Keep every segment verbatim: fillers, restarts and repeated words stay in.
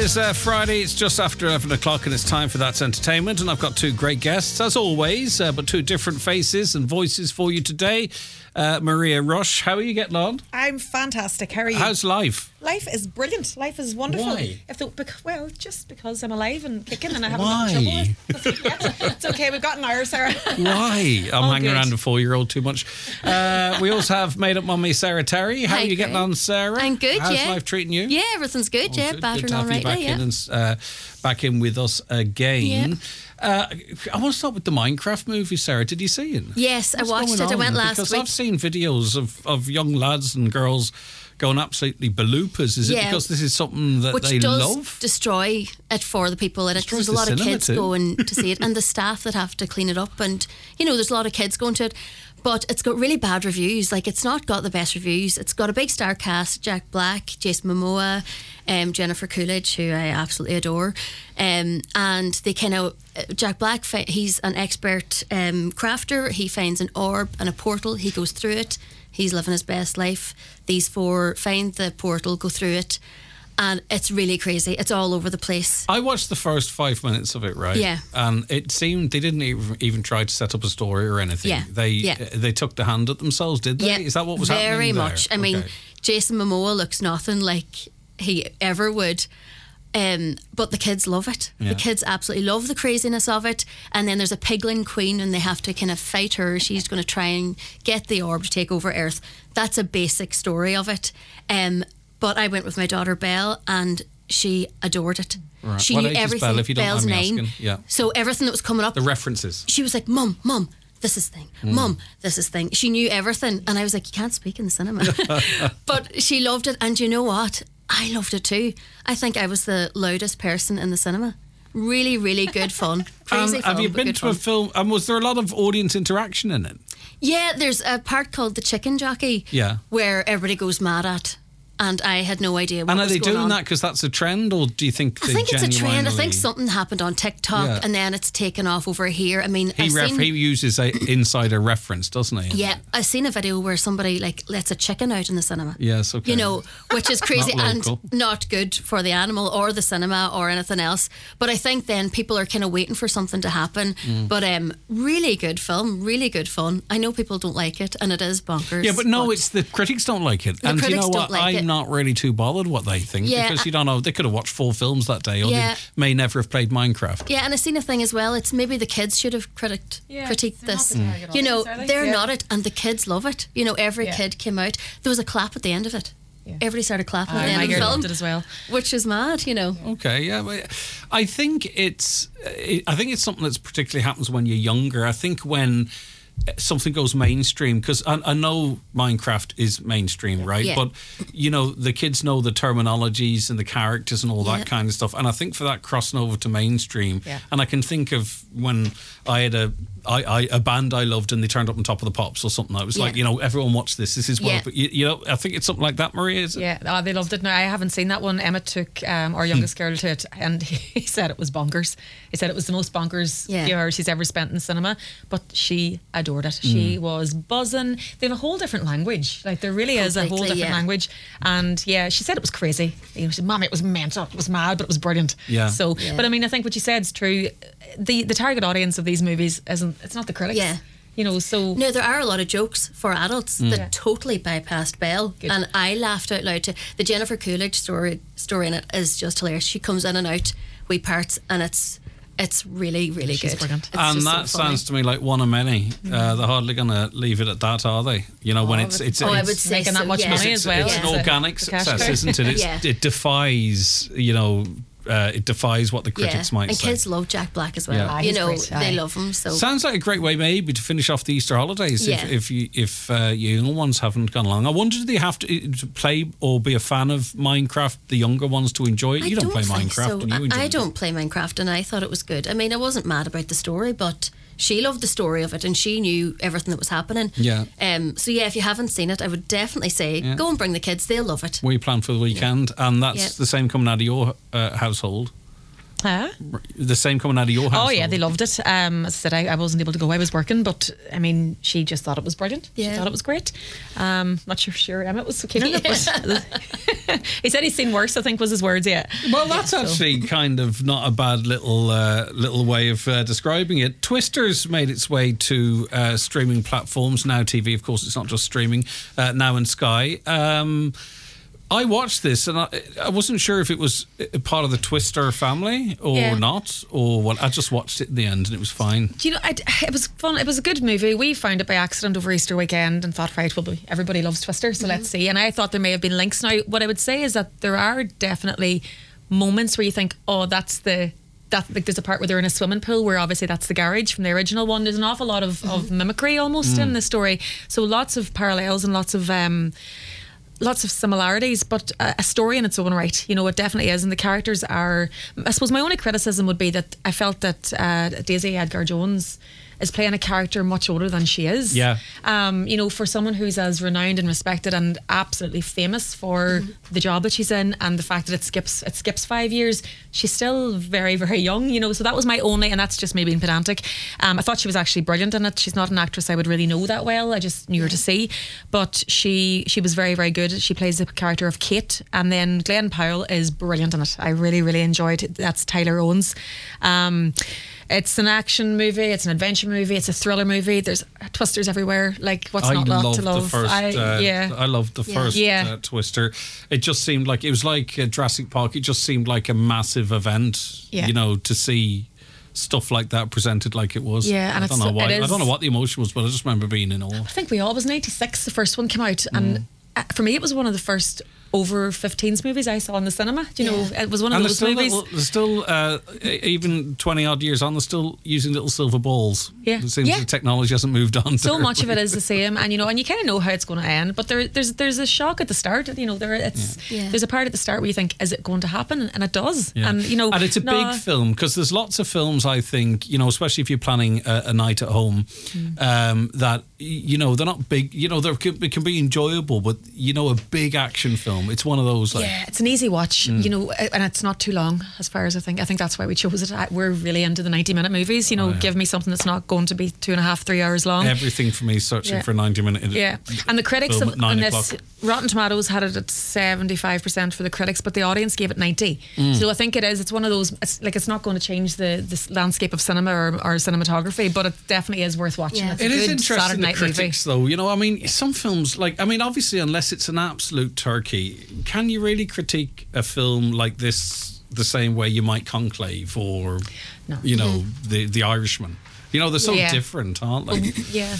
is uh, Friday. It's just after eleven o'clock and it's time for That's Entertainment. And I've got two great guests, as always, uh, but two different faces and voices for you today. Uh, Maria Rush, how are you getting on? I'm fantastic. How are you? How's life? Life is brilliant. Life is wonderful. Why? If the, bec- well, just because I'm alive and kicking and I haven't Why? got in trouble. Yeah, it's okay. We've got an hour, Sarah. Why? I'm All hanging good. around a four-year-old too much. Uh, we also have made-up mummy Sarah Terry. How Hi, are you getting Greg. on, Sarah? I'm good, How's yeah. life treating you? Yeah, everything's good, Oh, yeah. good. Battering Good to on have you right now, back yeah. in and uh, back in with us again. Yeah. Uh, I want to start with the Minecraft movie, Sarah. Did you see it? Yes, What's I watched going it. I on? went last because week. I've seen videos of, of young lads and girls going absolutely baloopas. Is it Yeah. because this is something that Which they does love? destroy it for the people in it. Destroys There's a the lot of cinema kids too. going to see it and the staff that have to clean it up. And, you know, there's a lot of kids going to it. But it's got really bad reviews. Like, it's not got the best reviews. It's got a big star cast: Jack Black, Jason Momoa, um, Jennifer Coolidge, who I absolutely adore. Um, and they kind of, Jack Black, fi- he's an expert um, crafter. He finds an orb and a portal. He goes through it. He's living his best life. These four find the portal, go through it. And it's really crazy. It's all over the place. I watched the first five minutes of it, right? Yeah. And it seemed they didn't even, even try to set up a story or anything. Yeah, They yeah. uh, they took the hand at themselves, did they? Yeah, Is that what was very happening there? much. I mean, Okay. Jason Momoa looks nothing like he ever would. Um, but the kids love it. Yeah. The kids absolutely love the craziness of it. And then there's a piglin queen and they have to kind of fight her. She's going to try and get the orb to take over Earth. That's a basic story of it. Um, but I went with my daughter Belle and she adored it. Right. She What knew age is everything. Belle, if you don't Belle's mind me nine. asking? Yeah. So everything that was coming up, The references. she was like, Mum, Mum, this is thing. Mm. Mum, this is thing. She knew everything. And I was like, you can't speak in the cinema. But she loved it. And you know what? I loved it too. I think I was the loudest person in the cinema. Really, really good fun. Crazy Um, fun, have you but been good to fun. a film? And was there a lot of audience interaction in it? Yeah, there's a part called The Chicken Jockey. Yeah. Where everybody goes mad at. And I had no idea what And are was they going doing on. that because that's a trend, or do you think I they think it's a trend. I genuinely- think something happened on TikTok Yeah. and then it's taken off over here. I mean, He, I've ref- seen... he uses a insider reference, doesn't he? Yeah, I seen a video where somebody like lets a chicken out in the cinema. Yes, okay. You know, which is crazy Not and local. not good for the animal or the cinema or anything else. But I think then people are kind of waiting for something to happen. Mm. But um, really good film, really good fun. I know people don't like it, and it is bonkers. Yeah, but no, it's the critics don't like it. The And you critics know what? don't like I'm it. not really too bothered what they think Yeah, because I- you don't know. They could have watched four films that day, or Yeah. they may never have played Minecraft. yeah, and I seen a thing as well. It's maybe the kids should have critiqued Yeah, critiqued they're not this. the target You know, audience, are they? they're Yeah. not it, and the kids love it. You know, every Yeah. kid came out. There was a clap at the end of it. Yeah. Everybody started clapping Oh, at the my end of the girl film, loved it as well. which is mad. You know. Okay, yeah, but I think it's I think it's something that's particularly happens when you're younger. I think when something goes mainstream, because I, I know Minecraft is mainstream, right? Yeah. But you know, the kids know the terminologies and the characters and all Yeah. that kind of stuff. And I think for that crossing over to mainstream, Yeah. and I can think of when I had a I, I a band I loved and they turned up on Top of the Pops or something. I was Yeah. like, you know, everyone watch this. This is well, Yeah. but you, you know, I think it's something like that, Maria. Is it? Yeah, oh, they loved it. Now I haven't seen that one. Emma took um, our youngest girl to it, and he said it was bonkers. He said it was the most bonkers Yeah. few hours she's ever spent in the cinema. But she adored it. She was buzzing. They have a whole different language. Like there really is a whole Completely, different yeah. language. And yeah, she said it was crazy. You know, she said, "Mommy, it was mental. It was mad, but it was brilliant." Yeah. So, Yeah. but I mean, I think what you said is true. The the target audience of these movies isn't. It's not the critics. Yeah. You know. So No, there are a lot of jokes for adults that totally bypassed Belle. Good. And I laughed out loud too. The Jennifer Coolidge story story in it is just hilarious. She comes in and out wee parts and it's it's really, really She's good. brilliant. It's And just so that funny. sounds to me like one of many. Uh, they're hardly going to leave it at that, are they? You know, when Oh, it's but- it's, Oh, I it's, would say making so, that much yeah. money it's, as well. it's Yeah. an It's a- organic it's a cash success, cow. isn't it? It's, Yeah. It defies, you know, uh, it defies what the critics yeah. might and say. kids love Jack Black as well. Yeah. Ah, You he's know, great. they Aye. love him. So Sounds like a great way, maybe, to finish off the Easter holidays. Yeah. If if you if uh, your young ones haven't gone along, I wonder, do they have to, to play or be a fan of Minecraft? The younger ones to enjoy it. I You don't, play think Minecraft, so. and you I- enjoy I it. don't play Minecraft, and I thought it was good. I mean, I wasn't mad about the story, but she loved the story of it, and she knew everything that was happening. Yeah. Um. So yeah, if you haven't seen it, I would definitely say Yeah. go and bring the kids. They'll love it. What you plan for the weekend, and that's Yeah. the same coming out of your uh, household. Huh? The same coming out of your house? Oh yeah, they loved it. Um, as I said, I, I wasn't able to go. I was working, but I mean, she just thought it was brilliant. Yeah. She thought it was great. Um, not sure, sure Emmett was so keen on it, but he said he's seen worse. I think was his words. Yeah. Well, that's So- actually kind of not a bad little uh, little way of uh, describing it. Twister's made its way to uh, streaming platforms, Now T V, of course. It's not just streaming, uh, Now and Sky. Um, I watched this and I, I wasn't sure if it was a part of the Twister family or Yeah. not, or what. I just watched it in the end and it was fine. Do you know, I, it was fun. It was a good movie. We found it by accident over Easter weekend and thought, right, well, everybody loves Twister, so let's see. And I thought there may have been links. Now, what I would say is that there are definitely moments where you think, oh, that's the... That, like, there's a part where they're in a swimming pool where obviously that's the garage from the original one. There's an awful lot of, of mimicry almost in the story. So lots of parallels and lots of... Um, lots of similarities, but a a story in its own right. You know, it definitely is. And the characters are... I suppose my only criticism would be that I felt that uh, Daisy Edgar-Jones is playing a character much older than she is. Yeah. Um, you know, for someone who's as renowned and respected and absolutely famous for the job that she's in, and the fact that it skips it skips five years, she's still very, very young, you know. So that was my only, and that's just me being pedantic. Um, I thought she was actually brilliant in it. She's not an actress I would really know that well. I just knew her to see. But she she was very, very good. She plays the character of Kate. And then Glenn Powell is brilliant in it. I really, really enjoyed it. That's Tyler Owens. Um, It's an action movie, it's an adventure movie, it's a thriller movie. There's twisters everywhere. Like, what's I not not loved to love? the first. I, uh, yeah. I loved the Yeah. first Yeah. Uh, Twister. It just seemed like it was like uh, Jurassic Park. It just seemed like a massive event. Yeah. You know, to see stuff like that presented like it was. Yeah, and I don't it's- know why. it I is- don't know what the emotion was, but I just remember being in awe. I think we all, it was ninety-six, the first one came out. And uh, for me, it was one of the first over fifteens movies I saw in the cinema. Do you know, Yeah. it was one of And there's those still, movies. little, there's still uh, e- even twenty odd years on, they're still using little silver balls. Yeah. It seems Yeah. the technology hasn't moved on. So much of it is the same, and you know, and you kind of know how it's going to end. But there, there's there's a shock at the start. You know, there it's Yeah. there's a part at the start where you think, is it going to happen? And it does. And you know, and it's a no, big film because there's lots of films, I think, you know, especially if you're planning a, a night at home, Mm. um, that y- you know they're not big. You know, they can, it can be enjoyable, but you know, a big action film, it's one of those like. Yeah, it's an easy watch, Mm. you know, and it's not too long as far as I think. I think that's why we chose it. I, we're really into the ninety minute movies, you know, Oh, yeah. give me something that's not going to be two and a half, three hours long. Everything for me is searching Yeah. for a ninety minute. Yeah, and the critics film of, at nine on this, o'clock. Rotten Tomatoes had it at seventy-five percent for the critics, but the audience gave it ninety. Mm. So I think it is. It's one of those. It's like it's not going to change the the landscape of cinema or, or cinematography, but it definitely is worth watching. Yeah. It's a It is good interesting, Saturday the night movie. critics, though. You know, I mean, some films, like, I mean, obviously, unless it's an absolute turkey, can you really critique a film like this the same way you might Conclave or, No. you know, the the Irishman? You know, they're so Yeah. different, aren't they? Yeah.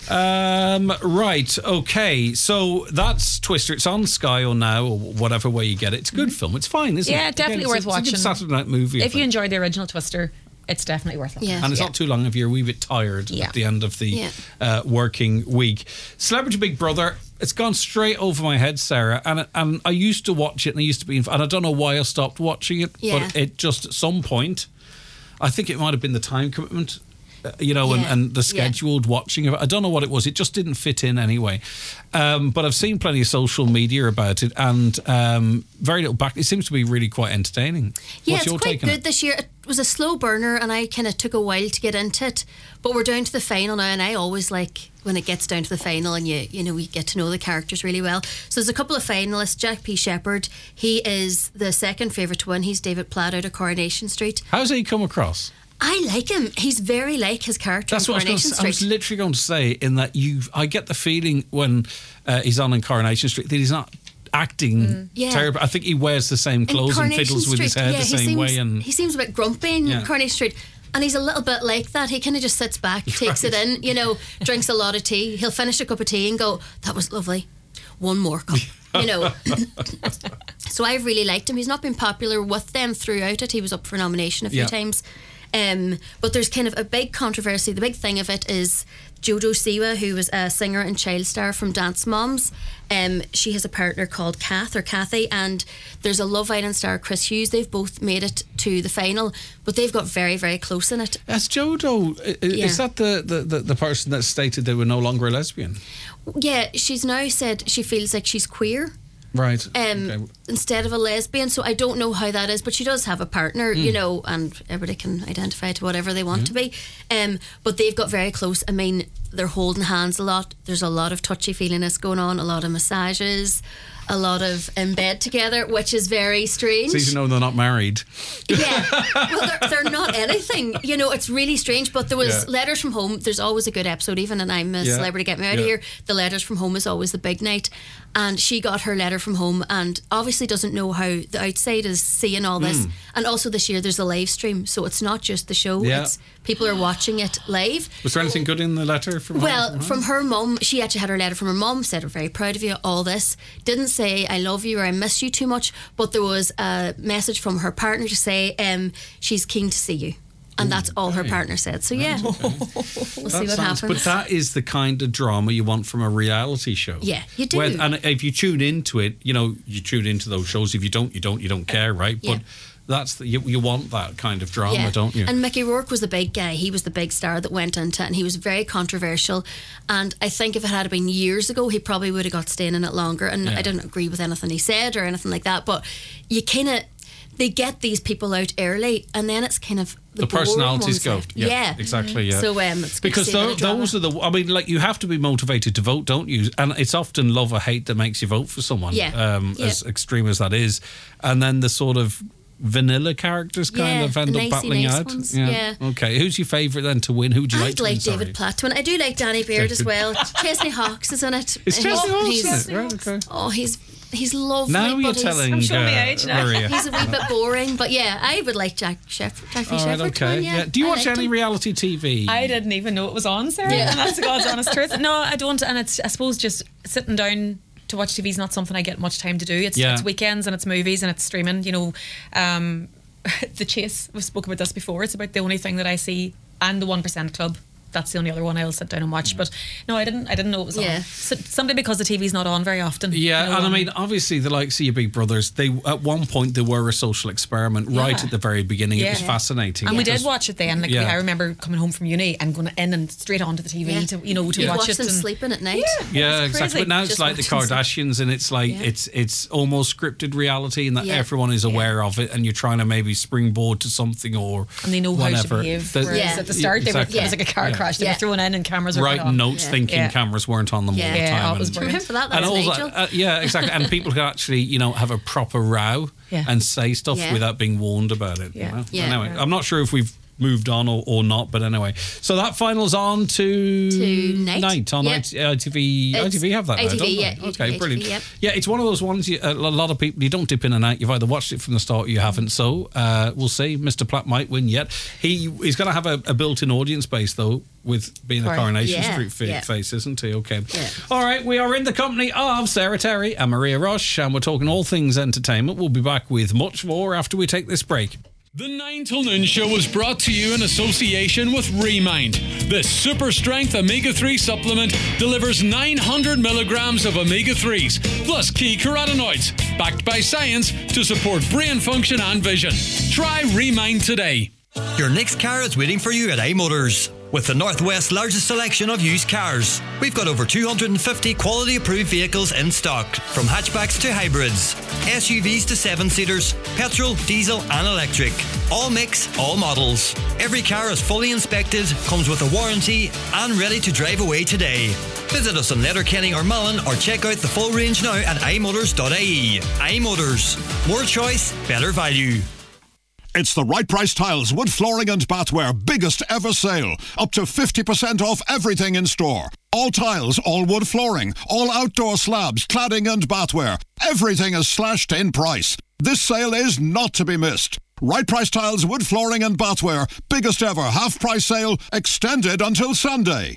Um, right, okay. So that's Twister. It's on Sky or Now or whatever way you get it. It's a good film. It's fine, isn't Yeah, it? definitely Again, worth it's a, it's a watching. good Saturday night movie. I If you think. enjoyed the original Twister, it's definitely worth it. Yeah. And it's Yeah. not too long if you're a wee bit tired Yeah. at the end of the Yeah. uh, working week. Celebrity Big Brother, it's gone straight over my head, Sarah. And and I used to watch it and I used to be, and I don't know why I stopped watching it, Yeah. but it just at some point, I think it might have been the time commitment. Uh, you know, and, Yeah. and the Yeah. scheduled watching of it. I don't know what it was. It just didn't fit in anyway. Um, but I've seen plenty of social media about it, and um, very little back. It seems to be really quite entertaining. Yeah, What's it's your quite take on good it? this year. It was a slow burner, and I kind of took a while to get into it. But we're down to the final now, and I always like when it gets down to the final, and you you know we get to know the characters really well. So there's a couple of finalists. Jack P. Shepherd, he is the second favourite to win. He's David Platt out of Coronation Street. How's he come across? I like him. He's very like his character That's in what I was, Coronation going to, I was Street. literally going to say. In that you, I get the feeling when uh, he's on in Coronation Street that he's not acting Yeah. terrible. I think he wears the same In clothes and Coronation fiddles with his Street, hair yeah, the he same seems, way. And he seems a bit grumpy in Yeah. Coronation Street. And he's a little bit like that. He kind of just sits back, takes it in, you know, drinks a lot of tea. He'll finish a cup of tea and go, that was lovely. One more cup, you know. So I've really liked him. He's not been popular with them throughout it. He was up for nomination a few Yeah. times. Um, but there's kind of a big controversy. The big thing of it is Jojo Siwa, who was a singer and child star from Dance Moms. Um, she has a partner called Kath or Kathy, and there's a Love Island star, Chris Hughes. They've both made it to the final, but they've got very, very close in it. as Jodo, i- i- Yeah. is that the, the, the, the person that stated they were no longer a lesbian? Yeah, she's now said she feels like she's queer. Right. Um, okay. Instead of a lesbian. So I don't know how that is, but she does have a partner, Mm. you know, and everybody can identify to whatever they want mm. to be. Um, but they've got very close. I mean, they're holding hands a lot. There's a lot of touchy-feeliness going on, a lot of massages, a lot of in bed together, which is very strange. So you know they're not married. Yeah. Well, they're, they're not anything. You know, it's really strange. But there was Yeah. Letters from Home. There's always a good episode, even, and I'm a Yeah. celebrity, get me out Yeah. of here. The Letters from Home is always the big night. And she got her letter from home and obviously doesn't know how the outside is seeing all this. Mm. And also this year there's a live stream. So it's not just the show. Yeah. It's people are watching it live. Was there anything good in the letter from Well, her? from her mum, she actually had her letter from her mum, said, "We're very proud of you, all this." Didn't say, "I love you" or "I miss you" too much, but there was a message from her partner to say um, she's keen to see you. And Ooh, that's all her partner said. So, yeah, okay. we'll see that what sounds, happens. But that is the kind of drama you want from a reality show. Yeah, you do. When, and if you tune into it, you know, you tune into those shows. If you don't, you don't, you don't care, right? Yeah. But that's the, you, you want that kind of drama, yeah. don't you? And Mickey Rourke was the big guy. He was the big star that went into it, and he was very controversial. And I think if it had been years ago, he probably would have got staying in it longer. And Yeah. I didn't agree with anything he said or anything like that. But you kind of, they get these people out early, and then it's kind of the, the personalities go. Left. Yeah, yeah, exactly. Yeah. So um, it's good because to see a tho- bit of those are drama. the. I mean, like you have to be motivated to vote, don't you? And it's often love or hate that makes you vote for someone. Yeah. Um, Yeah. As extreme as that is, and then the sort of vanilla characters kind Yeah, of end the up nicey battling nice out. ones, yeah. Okay. Who's your favourite then to win? Who would you I'd like to like win? Sorry. David Platt to win. I do like Danny Beard as well. Chesney Hawkes is in it. It's Uh, Chesney Hawkes, he's- isn't it? Right, okay. Oh, he's he's lovely. Now you're but he's- telling I'm showing uh, my age now. Maria. He's a wee bit boring, but yeah, I would like Jack Shepherd. Jackie All right, Shepherd to okay. win, yeah. Yeah. Do you I watch liked any him. reality T V? I didn't even know it was on, Sarah. Yeah. And that's the God's honest truth. No, I don't. And it's, I suppose, just sitting down to watch T V is not something I get much time to do. It's, Yeah. it's weekends and it's movies and it's streaming. You know, um, The Chase. We've spoken about this before. It's about the only thing that I see, and the One Percent Club. That's the only other one I'll sit down and watch. But no, I didn't. I didn't know it was Yeah. on. So, simply because the T V's not on very often. Yeah, you know, and I um, mean, obviously, the likes of your Big Brothers, they at one point they were a social experiment. Right Yeah. at the very beginning, it Yeah. was fascinating. And we did because- watch it then. Like Yeah. we, I remember coming home from uni and going in and straight onto the T V Yeah. to you know to You'd watch, watch it. them and sleeping at night. Yeah, It's exactly. crazy. But now it's Just like the watching some- Kardashians, and it's like Yeah. it's it's almost scripted reality, and that Yeah. everyone is Yeah. aware of it, and you're trying to maybe springboard to something or and they know whatever. how to behave. The- Whereas Yeah. at the start, they Exactly. were, it was like a car Yeah. crash. They Yeah. were thrown in and cameras were Writing put on. notes, Yeah. thinking Yeah. cameras weren't on them Yeah. all the Yeah, time. oh, it was and- brilliant. Remember that? That and was all Nigel. that, uh, yeah, exactly. And people can actually, you know, have a proper row Yeah. and say stuff Yeah. without being warned about it. you Yeah. know? Yeah. Anyway, Yeah. I'm not sure if we've moved on or, or not, but anyway. So that final's on to Tonight. on Yeah. I T V. It's I T V have that now, I T V, don't they? yeah. Okay, I T V, brilliant. yep. Yeah, it's one of those ones. You, a lot of people, you don't dip in and out. You've either watched it from the start or you haven't. So uh, we'll see. Mister Platt might win yet. He he's going to have a, a built-in audience base though, with being a Right. Coronation Yeah, Street fa- yeah. face, isn't he? Okay. Yeah. All right, we are in the company of Sarah Terry and Maria Roche, and we're talking all things entertainment. We'll be back with much more after we take this break. The nine till noon show was brought to you in association with Remind. This super strength omega three supplement delivers nine hundred milligrams of omega threes plus key carotenoids, backed by science to support brain function and vision. Try Remind today. Your next car is waiting for you at iMotors. With the Northwest's largest selection of used cars, we've got over two hundred fifty quality-approved vehicles in stock, from hatchbacks to hybrids, S U Vs to seven-seaters, petrol, diesel and electric. All mix, all models. Every car is fully inspected, comes with a warranty and ready to drive away today. Visit us in Letterkenny or Mullen or check out the full range now at i motors dot I E. iMotors. More choice, better value. It's the Right Price Tiles Wood Flooring and Bathware biggest ever sale. Up to fifty percent off everything in store. All tiles, all wood flooring, all outdoor slabs, cladding and bathware. Everything is slashed in price. This sale is not to be missed. Right Price Tiles Wood Flooring and Bathware biggest ever half price sale extended until Sunday.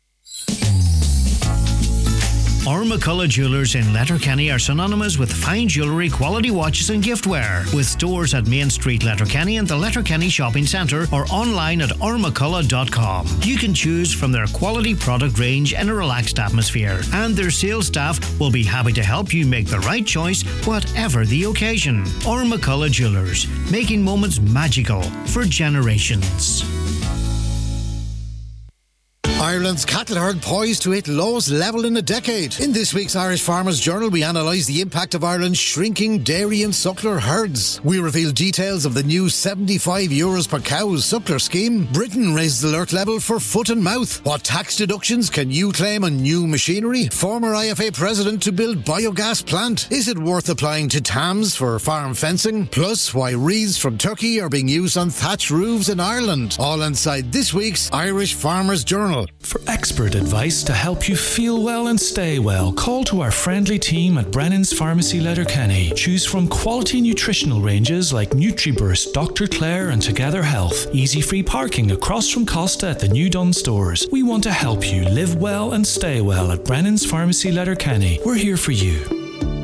Our McCullough Jewelers in Letterkenny are synonymous with fine jewellery, quality watches and giftware. With stores at Main Street, Letterkenny and the Letterkenny Shopping Centre or online at our mccullough dot com. You can choose from their quality product range in a relaxed atmosphere, and their sales staff will be happy to help you make the right choice, whatever the occasion. Our McCullough Jewelers, making moments magical for generations. Ireland's cattle herd poised to hit lowest level in a decade. In this week's Irish Farmers Journal, we analyse the impact of Ireland's shrinking dairy and suckler herds. We reveal details of the new seventy-five euros per cow suckler scheme. Britain raises alert level for foot and mouth. What tax deductions can you claim on new machinery? Former I F A president to build biogas plant. Is it worth applying to T A M S for farm fencing? Plus, why wreaths from Turkey are being used on thatched roofs in Ireland. All inside this week's Irish Farmers Journal. For expert advice to help you feel well and stay well, call to our friendly team at Brennan's Pharmacy Letterkenny. Choose from quality nutritional ranges like NutriBurst, Doctor Clare and Together Health. Easy free parking across from Costa at the New Dunn stores. We want to help you live well and stay well at Brennan's Pharmacy Letterkenny. We're here for you.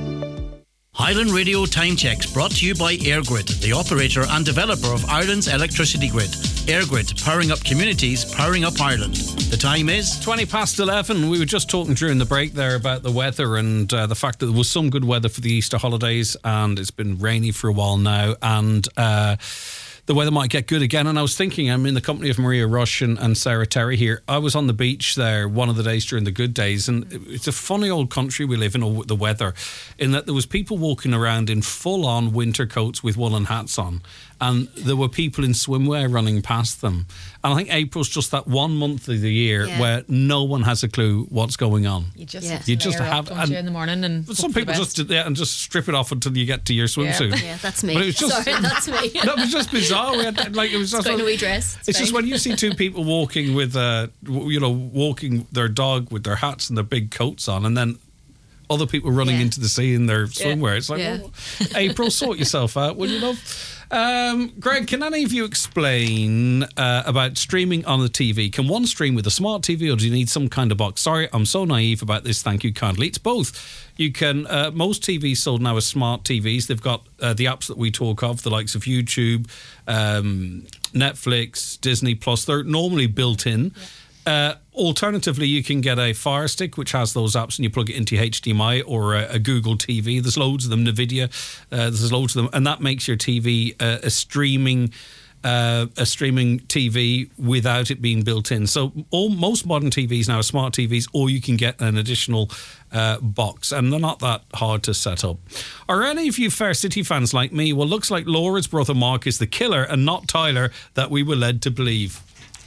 Highland Radio Time Checks brought to you by EirGrid, the operator and developer of Ireland's electricity grid. EirGrid, powering up communities, powering up Ireland. The time is twenty past eleven. We were just talking during the break there about the weather and uh, the fact that there was some good weather for the Easter holidays, and it's been rainy for a while now, and uh, the weather might get good again. And I was thinking, I'm in the company of Maria Rush and, and Sarah Terry here. I was on the beach there one of the days during the good days, and it's a funny old country we live in, or the weather, in that there was people walking around in full-on winter coats with woolen hats on, and there were people in swimwear running past them. And I think April's just that one month of the year Yeah. where no one has a clue what's going on. You just, Yeah. You just layer up, have don't and you, in the morning, and but some hope for the people just best. do that and just strip it off until you get to your swimsuit. Yeah, that's me. But it was just, Sorry, that's me. no, it was just bizarre. We had, like, it was just It's quite a wee dress. It's, It's just fine. when you see two people walking with, uh, w- you know, walking their dog with their hats and their big coats on, and then other people running Yeah. into the sea in their swimwear. It's like, Yeah. well, April, sort yourself out, will you, love? Um, Greg, can any of you explain uh, about streaming on the T V? Can one stream with a smart T V, or do you need some kind of box? Sorry, I'm so naive about this. Thank you kindly. It's both. You can. Uh, most T Vs sold now are smart T Vs. They've got uh, the apps that we talk of, the likes of YouTube, um, Netflix, Disney Plus. They're normally built in. Yeah. Uh, alternatively, you can get a Fire Stick, which has those apps, and you plug it into your H D M I or a, a Google T V. There's loads of them, Nvidia. Uh, there's loads of them, and that makes your T V uh, a streaming, uh, a streaming T V without it being built in. So, all most modern T Vs now are smart T Vs, or you can get an additional uh, box, and they're not that hard to set up. Are any of you Fair City fans like me? Well, looks like Laura's brother Mark is the killer, and not Tyler that we were led to believe.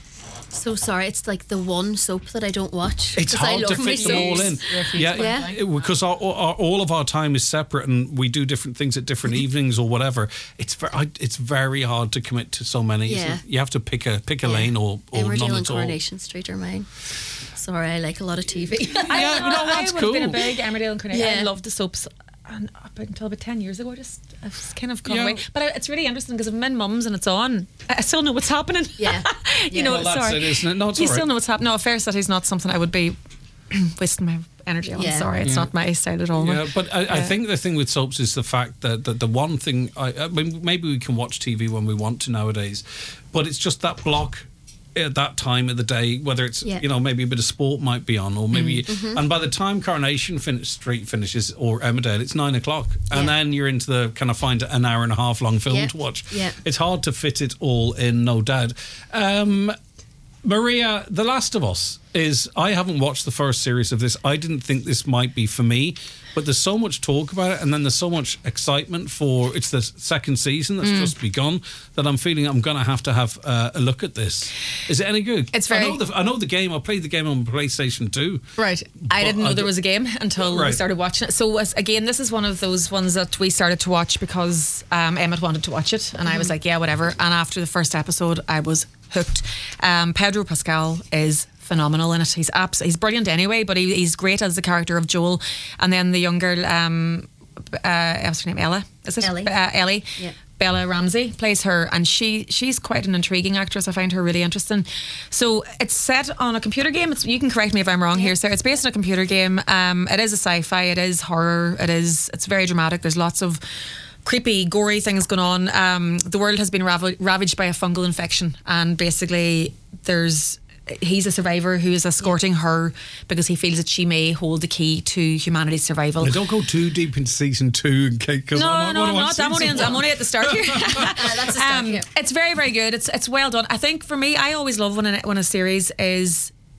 So sorry, it's like the one soap that I don't watch. It's 'cause I hard love to my fit them all in. soaps. Yeah, Yeah. it- because our, our, all of our time is separate, and we do different things at different evenings or whatever. It's very, it's very hard to commit to so many. isn't Yeah. it? You have to pick a pick a lane or, or Emmerdale none and at all. Coronation Street are mine. Sorry, I like a lot of T V. I, Yeah, know, no, I that's would have been a cool. big Emmerdale and Coronation. I Yeah. loved the soaps. And up until about ten years ago, I just I've just kind of gone Yeah. away. But I, it's really interesting because if I'm in mum's and it's on, I still know what's happening. Yeah. you Yeah. know, Well, that's sorry. it, isn't it? No, it's you all right. still know what's happening. No, Fair City's not something I would be wasting my energy on. Yeah. Sorry, it's Yeah. not my style at all. Yeah, but I, I think the thing with soaps is the fact that, that the one thing I, I mean, maybe we can watch T V when we want to nowadays, but it's just that block at that time of the day, whether it's Yeah. you know maybe a bit of sport might be on, or maybe Mm-hmm. and by the time Coronation fin- Street finishes or Emmerdale, it's nine o'clock, and Yeah. then you're into the kind of find an hour and a half long film Yeah. to watch. Yeah. It's hard to fit it all in, no doubt. Um, Maria, The Last of Us is, I haven't watched the first series of this. I didn't think this might be for me, but there's so much talk about it, and then there's so much excitement for, it's the second season that's just begun, that I'm feeling I'm going to have to have uh, a look at this. Is it any good? It's very- I know the, I know the game. I played the game on PlayStation two. Right. I But didn't know I there don't- was a game until we Right. started watching it. So as, again, this is one of those ones that we started to watch because um, Emmett wanted to watch it, and I was like, yeah, whatever. And after the first episode, I was hooked. Um, Pedro Pascal is phenomenal in it. He's abs- he's brilliant anyway, but he, he's great as the character of Joel. And then the young girl, um, uh, what's her name? Ella, is it? Ellie. Uh, Ellie. Yeah. Bella Ramsey plays her, and she she's quite an intriguing actress. I find her really interesting. So it's set on a computer game. It's, you can correct me if I'm wrong here, Sarah. It's based on a computer game. Um, it is a sci-fi. It is horror. It is. It's very dramatic. There's lots of creepy, gory things going on. Um, the world has been rav- ravaged by a fungal infection, and basically there's. He's a survivor who is escorting her because he feels that she may hold the key to humanity's survival. Now, don't go too deep into season two, in case, because No, I might no, want I'm to watch not. I'm only, season I'm one. only at the start here. Uh, that's the start, Um, yeah. It's very, very good. It's it's well done. I think for me, I always love when a, when a series is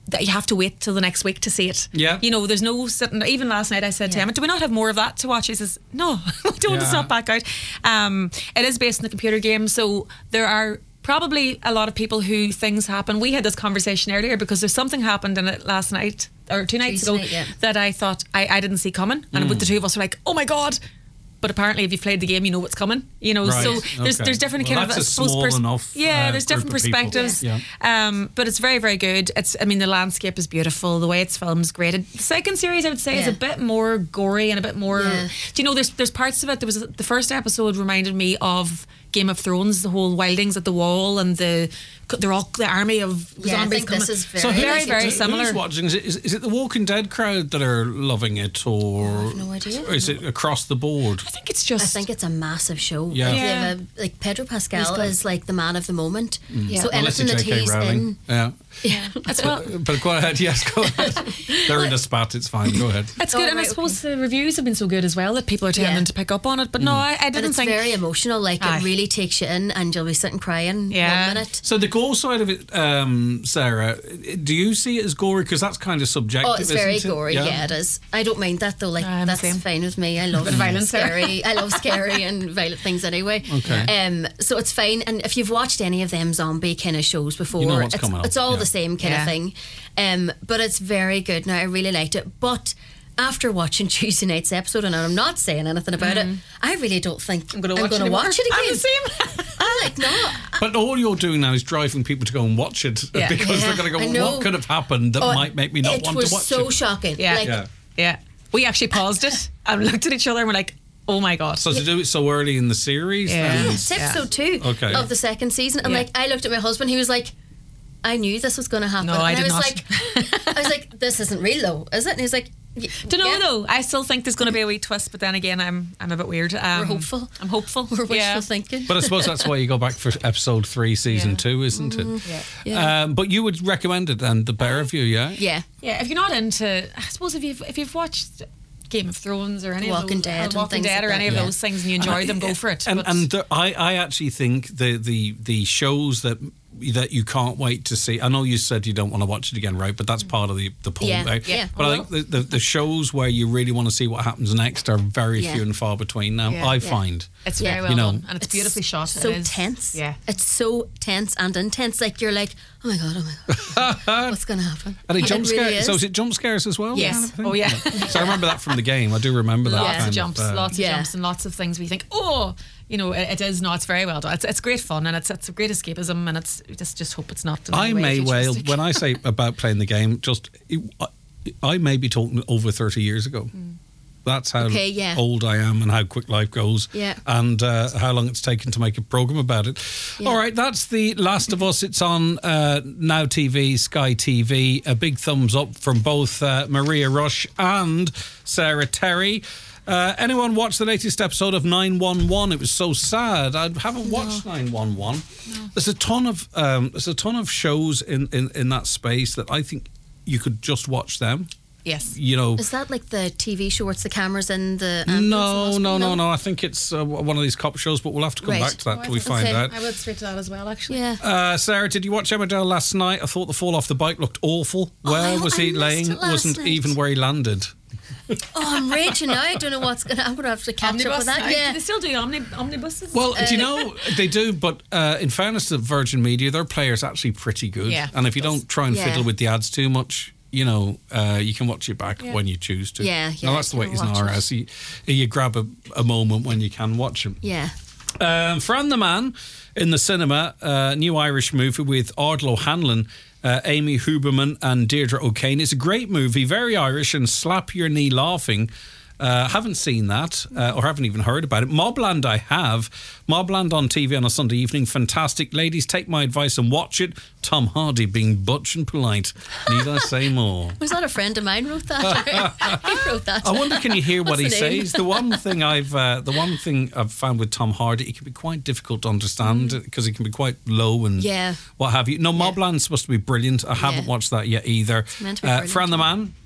that you have to wait till the next week to see it. Yeah. You know, there's no sitting. Even last night I said to Yeah. Emma, do we not have more of that to watch? He says, no, we don't. Yeah. It's not back out. Um, it is based on the computer game, so there are probably a lot of people who things happen. We had this conversation earlier because there's something happened in it last night or two nights Tuesday ago night, yeah. that I thought I, I didn't see coming, and with the two of us were like, oh my god. But apparently, if you've played the game, you know what's coming. You know, Right, so there's okay. there's different Well, kind that's of a I suppose, small enough, yeah, uh, there's group different of people. perspectives. Yeah. Um, but it's very very good. It's I mean the landscape is beautiful. The way it's filmed is great. The second series I would say is Yeah. a bit more gory and a bit more. Yeah. Do you know there's there's parts of it. There was the first episode reminded me of Game of Thrones, the whole wildings at the wall and the they're all the army of Yeah, I zombies think coming. this is very, So who- very like, very who's similar. watching? Is it, is, is it the Walking Dead crowd that are loving it, or, I have no idea. or is it across the board? I think it's just. I think it's a massive show. Yeah. Like, Yeah. they have a, like Pedro Pascal He's got- is like the man of the moment. Yeah. So Unless anything you're that J K he's Rowling. in, Yeah. yeah, As well. But go ahead, yes, go ahead. They're in a spat, it's fine, go ahead. It's Oh, good, and I right, suppose the reviews have been so good as well that people are tending Yeah. to pick up on it. But no, I, I but didn't it's think. very emotional. Like Aye. it really takes you in, and you'll be sitting crying Yeah. one minute. So the gore side of it, um, Sarah, do you see it as gory? Because that's kind of subjective, Oh, it's very isn't it? gory. Yeah. it is. I don't mind that though. Like I'm the that's same. fine with me. I love Bit of violence there. scary. I love scary and violent things anyway. Okay. Um. So it's fine. And if you've watched any of them zombie kind of shows before, You know what's it's, coming up, it's all yeah. the same kind Yeah. of thing. Um. But it's very good. Now I really liked it. But after watching Tuesday night's episode, and I'm not saying anything about it, I really don't think I'm gonna I'm watch going it to anymore. watch it again. I'm the same. I'm like, no. But all you're doing now is driving people to go and watch it Yeah. because Yeah, they're going to go, I well, know. what could have happened that Oh, might make me not it want was to watch so it? shocking. Yeah. Like, Yeah. Yeah. We actually paused it and looked at each other and we're like, oh my God. So to do it so early in the series, Yeah. then- Yeah, it's episode two Okay. of the second season, and Yeah. like I looked at my husband, he was like, "I knew this was going to happen." No, I and did was not. like, "I was like, this isn't real though, is it?" And he's like, y- Don't know yeah. though. I still think there's going to be a wee twist, but then again, I'm I'm a bit weird. Um, We're hopeful. I'm hopeful. We're wishful yeah. thinking. But I suppose that's why you go back for episode three, season Yeah. two, isn't it? Yeah. Yeah. Um, but you would recommend it, and the pair of you, yeah? yeah, Yeah. If you're not into, I suppose if you've if you've watched Game of Thrones or any Walking of those, Dead or and Walking things Dead like or any that, of yeah. those things, and you enjoy them, go for it. And, But- and the, I, I actually think the, the the shows that that you can't wait to see. I know you said you don't want to watch it again, right? But that's part of the the point. Yeah, Right? yeah. But I think the, the, the shows where you really want to see what happens next are very Yeah. few and far between now. Yeah. I Yeah. find. it's Yeah. very well You know, done and it's, beautifully shot. So It is- tense. Yeah. it's so tense and intense. Like you're like, oh my god, oh my god, what's going to happen? Are they It jump really scares? is. So is it jump scares as well? Yes. kind of thing? Oh yeah. So I remember that from the game. I do remember that. Lots kind of jumps, uh, lots of Yeah. jumps, and lots of things we think, oh, you know, it, it is. No, it's very well done. It's, it's great fun and it's it's a great escapism, and it's we just just hope it's not. in I any way may well, futuristic. when I say about playing the game, just I, I may be talking over thirty years ago. That's how Okay, yeah. old I am and how quick life goes, Yeah. and uh, how long it's taken to make a program about it. Yeah. All right, that's The Last of Us. It's on uh, Now T V, Sky T V. A big thumbs up from both uh, Maria Rush and Sarah Terry. Uh, anyone watch the latest episode of nine one one? It was so sad. I haven't watched nine one one. There's a ton of um, there's a ton of shows in, in, in that space that I think you could just watch them. Yes. You know, Is that like the T V show where it's the cameras in the ambulance and no, hospital? no, no, no. I think it's uh, one of these cop shows, but we'll have to come Right. back to that till we find Okay. out. I would straight to that as well, actually. Yeah. Uh, Sarah, did you watch Emmerdale last night? I thought the fall off the bike looked awful. Where I- was I he missed laying? it last Wasn't night. even where he landed. Oh, I'm raging now. I don't know what's gonna. I'm gonna have to catch up with that. now. Yeah. Do they still do omni- omnibuses? Well, do you know they do? But uh, in fairness to Virgin Media, their players actually pretty good. Yeah, and if you don't try and Yeah. fiddle with the ads too much, you know, uh, you can watch it back Yeah. when you choose to. Yeah, No, yeah, that's the way you it is can in watch R it. S. You, you grab a, a moment when you can watch them. Yeah. Um, Fran the Man in the cinema, uh, new Irish movie with Ardlo Hanlon, uh, Amy Huberman and Deirdre O'Kane. It's a great movie, very Irish and slap your knee laughing. Uh, haven't seen that uh, or haven't even heard about it. Mobland I have. Mobland on T V on a Sunday evening. Fantastic. Ladies, take my advice and watch it. Tom Hardy being butch and polite. Need I say more? Was that a friend of mine wrote that? He wrote that. I wonder, can you hear what What's he the name? says? The one thing I've, uh, the one thing I've found with Tom Hardy, he can be quite difficult to understand because he can be quite low and Mm. Yeah. what have you. No, Mobland's supposed to be brilliant. I haven't Yeah. watched that yet either. meant to be Uh, brilliant, Fran the yeah. Man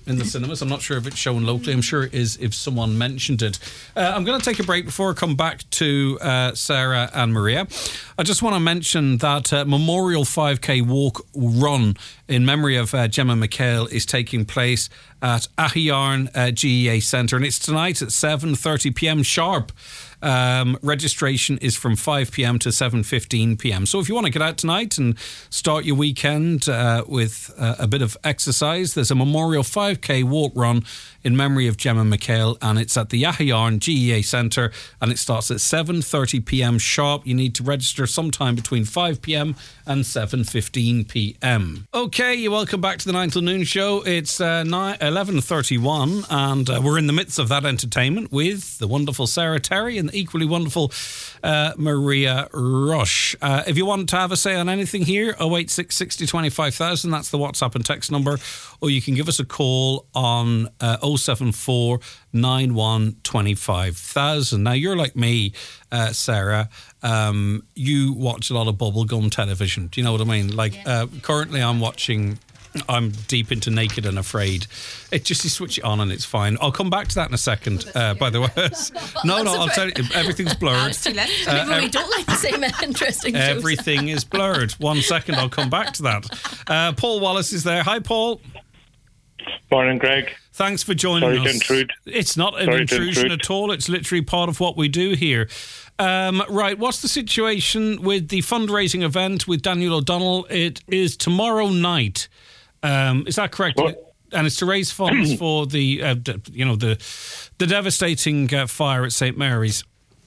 in the cinemas. I'm not sure if it's shown locally. I'm sure it is if someone mentioned it. Uh, I'm going to take a break before I come back to uh, Sarah and Maria. I just want to mention that uh, Memorial five K Walk Run in memory of uh, Gemma McHale is taking place at Achiarn uh, G E A Centre, and it's tonight at seven thirty p.m. sharp. Um, registration is from five p.m. to seven fifteen p.m. So if you want to get out tonight and start your weekend uh, with uh, a bit of exercise, there's a Memorial five K Walk Run in memory of Gemma McHale, and it's at the Achiarn G E A Centre, and it starts at seven thirty p.m. sharp. You need to register sometime between five p.m. and seven fifteen p.m. Okay, you're welcome back to the nine till noon show. It's uh, eleven thirty-one, and uh, we're in the midst of that entertainment with the wonderful Sarah Terry and the equally wonderful uh, Maria Rush. Uh, if you want to have a say on anything here, oh eight six, sixty, twenty-five thousand, that's the WhatsApp and text number, or you can give us a call on uh, oh seven four, nine one, twenty-five thousand. Now, you're like me, uh, Sarah. Um, you watch a lot of bubblegum television. Do you know what I mean? Like, uh, currently I'm watching... I'm deep into Naked and Afraid. It just, you switch it on and it's fine. I'll come back to that in a second, uh, by the way. no, no, I'll tell you, everything's blurred. Uh, People we don't like the same interesting shows. Everything is blurred. One second, I'll come back to that. Uh, Paul Wallace is there. Hi, Paul. Morning, Greg. Thanks for joining Sorry us. to intrude. It's not an Sorry intrusion at all. It's literally part of what we do here. Um, right, what's the situation with the fundraising event with Daniel O'Donnell? It is tomorrow night. Um, is that correct? What? And it's to raise funds for the, uh, d- you know, the the devastating uh, fire at Saint Mary's.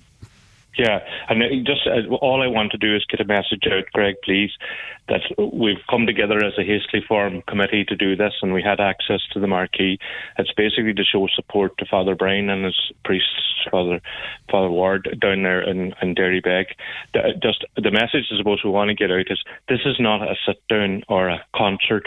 Yeah, and it just uh, all I want to do is get a message out, Greg, please, that we've come together as a hastily formed committee to do this, and we had access to the marquee. It's basically to show support to Father Brian and his priests, Father Father Ward, down there in, in Derrybeg. The, just the message I suppose we want to get out is this is not a sit-down or a concert,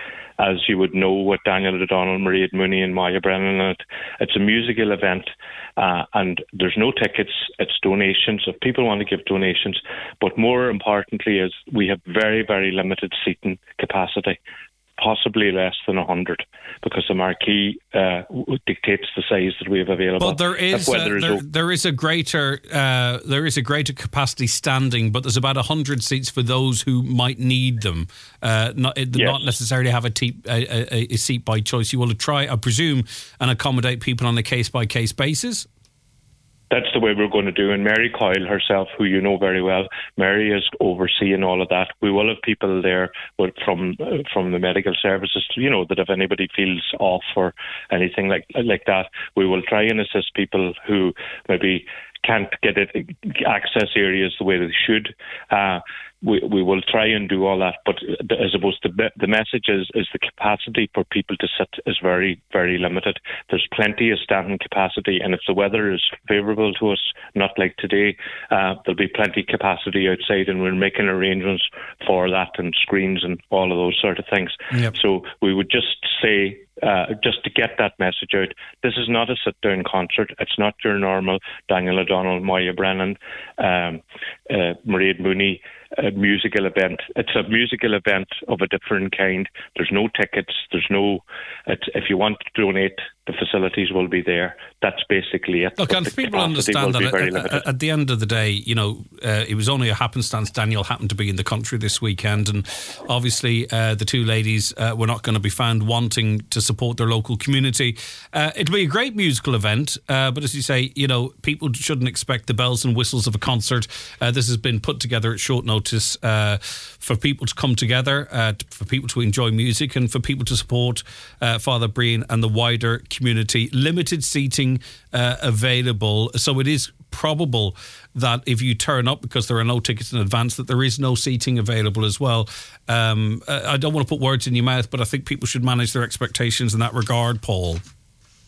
as you would know, with Daniel O'Donnell, Maria Mooney and Maya Brennan in it. It's a musical event, uh, and there's no tickets, it's donations. If people want to give donations, but more importantly is we have very, very limited seating capacity, possibly less than one hundred, because the marquee uh, dictates the size that we have available. But there is, uh, there, o- there is a greater uh, there is a greater capacity standing, but there's about one hundred seats for those who might need them, uh, not, yes. not necessarily have a, te- a, a, a seat by choice. You will try, I presume, and accommodate people on a case-by-case basis? That's the way we're going to do. And Mary Coyle herself, who you know very well, Mary is overseeing all of that. We will have people there with, from uh, from the medical services, you know, that if anybody feels off or anything like like that, we will try and assist people who maybe can't get it, access areas the way they should. Uh, we we will try and do all that, but I suppose the the message is, is the capacity for people to sit is very, very limited. There's plenty of standing capacity, and if the weather is favourable to us, not like today, uh, there'll be plenty of capacity outside, and we're making arrangements for that and screens and all of those sort of things. Yep. So we would just say, Uh, just to get that message out, this is not a sit-down concert. It's not your normal Daniel O'Donnell, Maya Brennan, um, uh, Mairead Mooney uh, musical event. It's a musical event of a different kind. There's no tickets. There's no. It's, if you want to donate, the facilities will be there. That's basically it. Look, But and the people capacity understand will that be very at, limited. at, at the end of the day, you know, uh, it was only a happenstance Daniel happened to be in the country this weekend, and obviously uh, the two ladies uh, were not going to be found wanting to support their local community. Uh, it'll be a great musical event, uh, but as you say, you know, people shouldn't expect the bells and whistles of a concert. Uh, this has been put together at short notice uh, for people to come together, uh, for people to enjoy music, and for people to support uh, Father Brian and the wider community. Limited seating uh, available, so it is probable that if you turn up because there are no tickets in advance, that there is no seating available as well. Um, I don't want to put words in your mouth, but I think people should manage their expectations in that regard, Paul.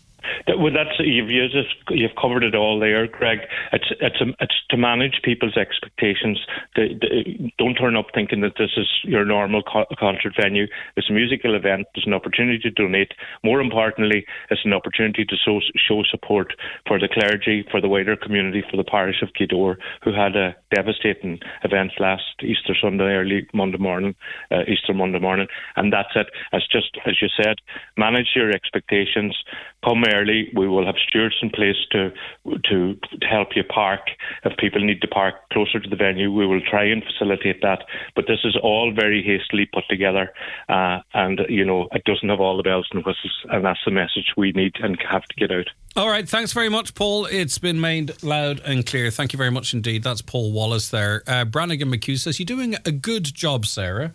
Well, that's you've used it, you've covered it all there, Greg. It's it's a, it's to manage people's expectations. They, they, don't turn up thinking that this is your normal co- concert venue. It's a musical event. There's an opportunity to donate. More importantly, it's an opportunity to show, show support for the clergy, for the wider community, for the parish of Gweedore, who had a devastating event last Easter Sunday, early Monday morning, uh, Easter Monday morning, and that's it. It's just as you said, manage your expectations. Come early. We will have stewards in place to to help you park. If people need to park closer to the venue, we will try and facilitate that. But this is all very hastily put together, uh, and you know it doesn't have all the bells and whistles, and that's the message we need and have to get out. All right, thanks very much, Paul. It's been made loud and clear. Thank you very much indeed. That's Paul Wallace there. Uh, Brannigan McHugh says, you're doing a good job, Sarah.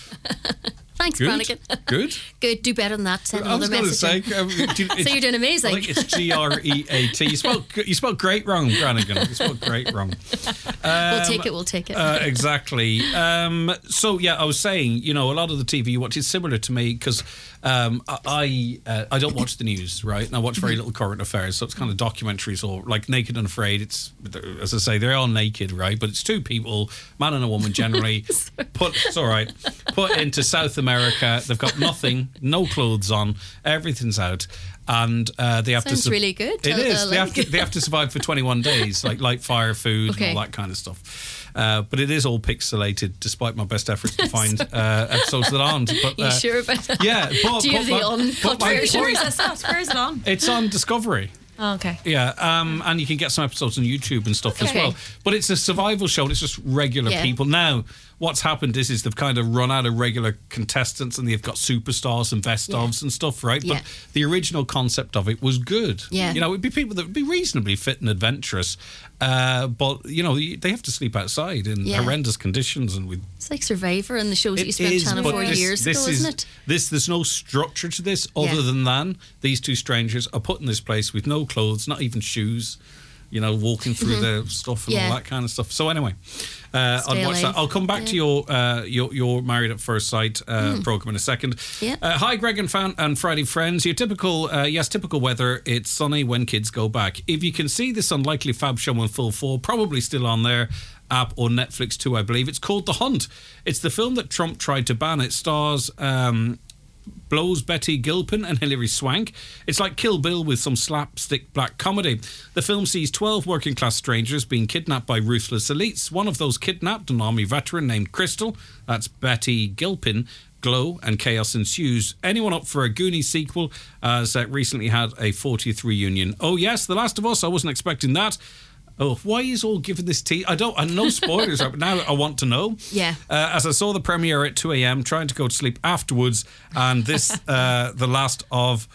Thanks, Good. Brannigan. Good. Good. Do better than that. Send I was another going to message. say, um, do you- So you're doing amazing. I think it's G R E A T. You spelled you spelled great wrong, Brannigan. You spelled great wrong. Um, we'll take it. We'll take it. Uh, exactly. Um, so yeah, I was saying, you know, a lot of the T V you watch is similar to me because um, I uh, I don't watch the news, right? And I watch very little current affairs, so it's kind of documentaries or like Naked and Afraid. It's, as I say, they're all naked, right? But it's two people, man and a woman, generally put. It's all right. Put into South America. They've got nothing, no clothes on, everything's out. And uh, they have Sounds to. Su- really good. It Uh, is. uh, they have like- to. They have to survive for twenty-one days, like light fire, food, Okay. and all that kind of stuff. Uh, but it is all pixelated, despite my best efforts to find uh, episodes that aren't. But, you uh, sure about that? Yeah. But, Do you but, have the but, but my uncut version? Where is this at? Where is it on? It's on Discovery. Oh, okay. Yeah, um, and you can get some episodes on YouTube and stuff as Okay. well. But it's a survival show, and it's just regular Yeah. people. Now, what's happened is, is they've kind of run out of regular contestants, and they've got superstars and best Yeah. ofs and stuff, right? Yeah. But the original concept of it was good. Yeah. You know, it'd be people that would be reasonably fit and adventurous, uh, but, you know, they have to sleep outside in Yeah. horrendous conditions and with It's like Survivor and the shows that you it spent is, Channel but four this, years this ago, is, isn't it? This, there's no structure to this other Yeah. than than these two strangers are put in this place with no clothes, not even shoes, you know, walking through the stuff and Yeah. all that kind of stuff. So anyway, uh, Stay I'd watch alive. that. I'll come back to Yeah. your, uh, your your Married at First Sight uh, program in a second. Yeah. Uh, hi, Greg and, fan, and Friday friends. Your typical, uh, yes, typical weather. It's sunny when kids go back. If you can see this unlikely fab show in full four, probably still on there. App or Netflix too, I believe. It's called The Hunt. It's the film that Trump tried to ban. It stars um, blows Betty Gilpin and Hilary Swank. It's like Kill Bill with some slapstick black comedy. The film sees twelve working class strangers being kidnapped by ruthless elites. One of those kidnapped, an army veteran named Crystal, that's Betty Gilpin. Glow and chaos ensues. Anyone up for a Goonies sequel has uh, recently had a fortieth reunion. Oh yes, The Last of Us. I wasn't expecting that. Oh, why is all given this tea? I don't, I know spoilers, but now I want to know. Yeah. Uh, as I saw the premiere at two a.m, trying to go to sleep afterwards, and this, uh, the last of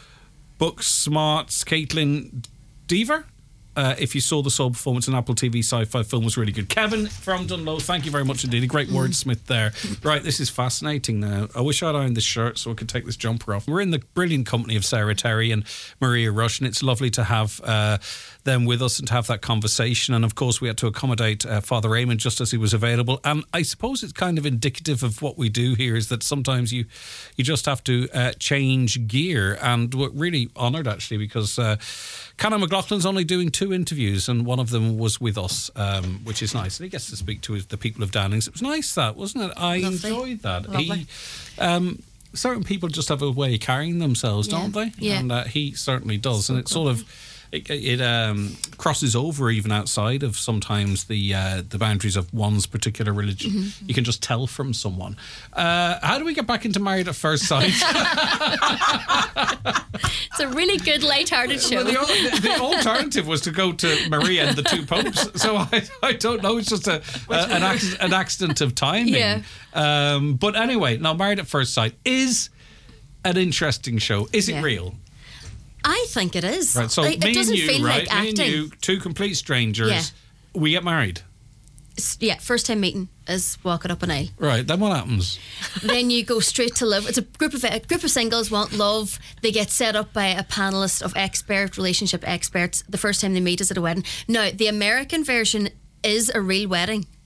Booksmart's Caitlin Dever. Uh, if you saw the sole performance in Apple T V sci-fi film was really good. Kevin from Dunlow, thank you very much indeed. A great wordsmith there. Right, this is fascinating now. I wish I'd ironed this shirt so I could take this jumper off. We're in the brilliant company of Sarah Terry and Maria Rush, and it's lovely to have uh, them with us and to have that conversation. And of course, we had to accommodate uh, Father Raymond just as he was available. And I suppose it's kind of indicative of what we do here is that sometimes you you just have to uh, change gear. And we're really honoured actually because uh, Conor McLaughlin's only doing two interviews, and one of them was with us, um, which is nice. And he gets to speak to his, the people of Downings. It was nice, that, wasn't it? I Lovely. enjoyed that. Lovely. He, um, certain people just have a way of carrying themselves, Yeah. don't they? Yeah. And uh, he certainly does. And it's sort of... It, it um, crosses over even outside of sometimes the uh, the boundaries of one's particular religion. Mm-hmm. You can just tell from someone. Uh, how do we get back into Married at First Sight? It's a really good light-hearted show. Well, the, al- the alternative was to go to Maria and the two popes. So I, I don't know. It's just a, a an, ac- an accident of timing. Yeah. Um, but anyway, now Married at First Sight is an interesting show. Is it Yeah. real? I think it is. Right. So Like, me it doesn't and you, feel right? like Me acting. and you, two complete strangers. Yeah. We get married. S- Yeah, first time meeting is walking up an aisle. Right. Then what happens? Then you go straight to love. It's a group of a group of singles want love. They get set up by a panelist of expert relationship experts. The first time they meet is at a wedding. Now, the American version is a real wedding.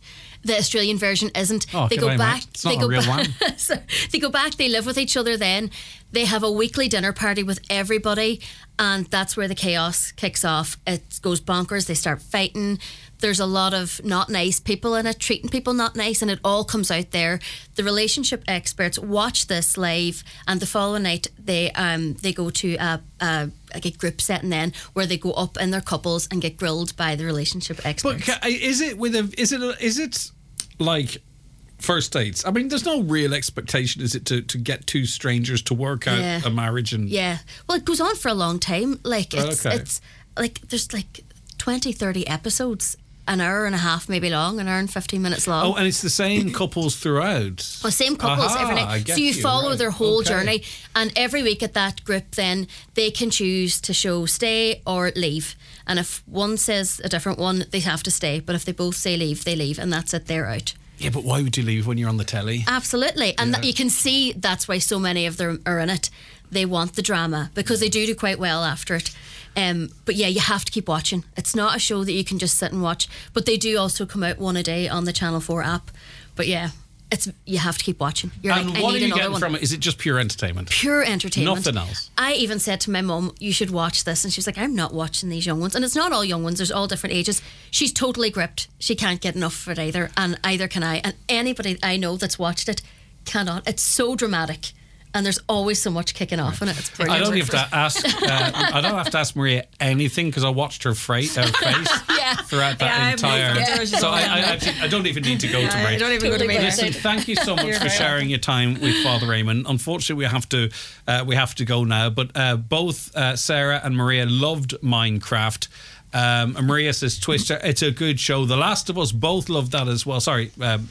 The Australian version isn't. Oh, they good go day, back. mate. It's not they a go real back. one. So they go back. They live with each other. Then they have a weekly dinner party with everybody, and that's where the chaos kicks off. It goes bonkers. They start fighting. There's a lot of not nice people in it, treating people not nice, and it all comes out there. The relationship experts watch this live, and the following night they um they go to a, a like a group setting then where they go up in their couples and get grilled by the relationship experts. But ca- is it with a? Is it? A, is it like first dates? I mean, there's no real expectation, is it, to, to get two strangers to work out Yeah. a marriage and Yeah. Well, it goes on for a long time. Like Right, it's okay. it's like there's like twenty, thirty episodes, an hour and a half maybe long, an hour and fifteen minutes long. Oh, and it's the same couples throughout. Well, same couples Aha, every I night. get So you, you, follow right. their whole Okay. journey. And every week at that group, then they can choose to show stay or leave. And if one says a different one, they have to stay. But if they both say leave, they leave. And that's it, they're out. Yeah, but why would you leave when you're on the telly? Absolutely. And Yeah. that you can see that's why so many of them are in it. They want the drama because they do do quite well after it. Um, but yeah, you have to keep watching. It's not a show that you can just sit and watch. But they do also come out one a day on the Channel four app. But yeah, it's you have to keep watching. You're and like, I what need are you another getting one. from it? Is it just pure entertainment? Pure entertainment. Nothing else. I even said to my mum, you should watch this. And she was like, I'm not watching these young ones. And it's not all young ones. There's all different ages. She's totally gripped. She can't get enough of it either. And either can I. And anybody I know that's watched it cannot. It's so dramatic. And there's always so much kicking off in it. It's brilliant. I don't have to ask. Uh, I don't have to ask Maria anything because I watched her, fra- her face Yeah. throughout that Yeah, I've entire. moved on to So I, I actually I don't even need to go to I Maria. don't even go to Totally Maria. Listen, thank you so much You're for very sharing your time with Father Raymond. Unfortunately, we have to uh, we have to go now. But uh, both uh, Sarah and Maria loved Minecraft. Um, and Maria says Twister, it's a good show. The Last of Us both loved that as well. Sorry. Um,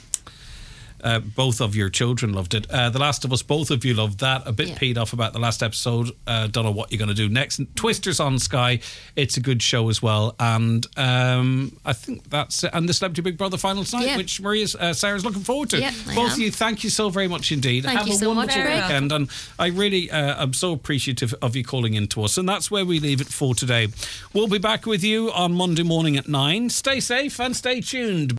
Uh, both of your children loved it. Uh, the Last of Us, both of you loved that. A bit Yeah. peed off about the last episode. Uh, don't know what you're going to do next. Twisters on Sky. It's a good show as well. And um, I think that's it. And the Celebrity Big Brother final tonight, Yeah. which Maria's, uh, Sarah's looking forward to. Yeah, I both am. of you, thank you so very much indeed. Thank Have you a so much, wonderful Greg. weekend. And I really uh, am so appreciative of you calling in to us. And that's where we leave it for today. We'll be back with you on Monday morning at nine. Stay safe and stay tuned.